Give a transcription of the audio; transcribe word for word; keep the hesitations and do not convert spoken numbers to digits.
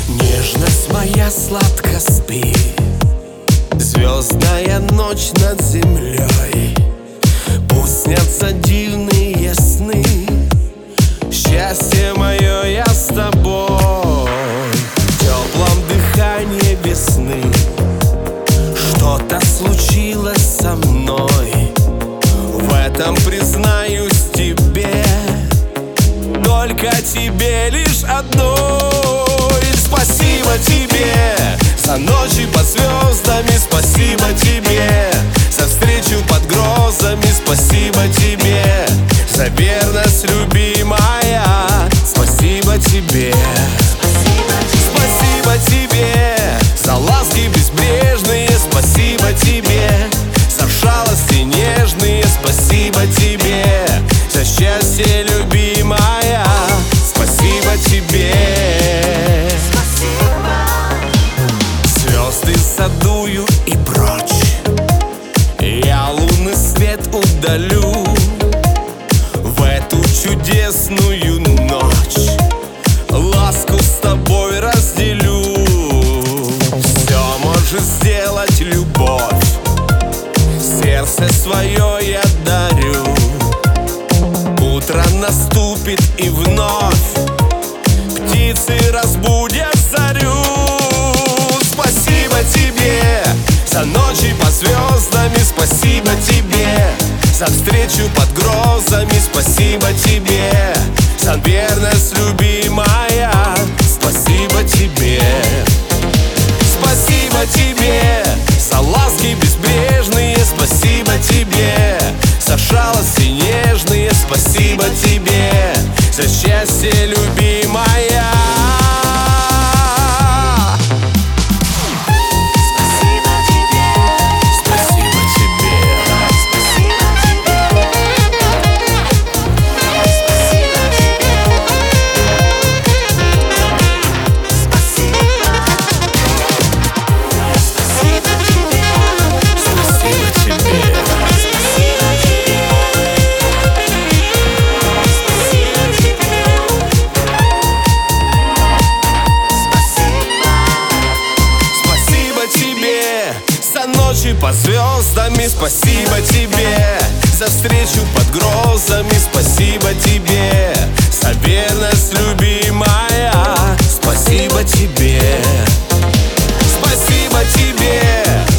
Нежность моя, сладко спи, звездная ночь над землей. Пусть снятся дивные сны, счастье мое я с тобой. В теплом дыхании весны что-то случилось со мной. В этом признаюсь тебе, только тебе лишь одной. Спасибо тебе за ночи под звездами, спасибо тебе за встречу под грозами, спасибо тебе за верность, любимая, спасибо тебе. Спасибо тебе за ласки безбрежные, спасибо тебе за шалости нежные, спасибо тебе за счастье, любимая, спасибо тебе. Звезды задую и прочь, я лунный свет удалю. В эту чудесную ночь ласку с тобой разделю. Все может сделать любовь, сердце свое я дарю. Утро наступит и вновь птицы разбудят зарю. Спасибо тебе за ночи под звездами, спасибо тебе за встречу под грозами, спасибо тебе за верность, любимая, спасибо тебе. Спасибо тебе за ласки безбрежные, спасибо тебе за шалости нежные, спасибо тебе за счастье, любимая. Ночи под звездами, спасибо тебе за встречу под грозами, спасибо тебе за верность, любимая, спасибо тебе. Спасибо тебе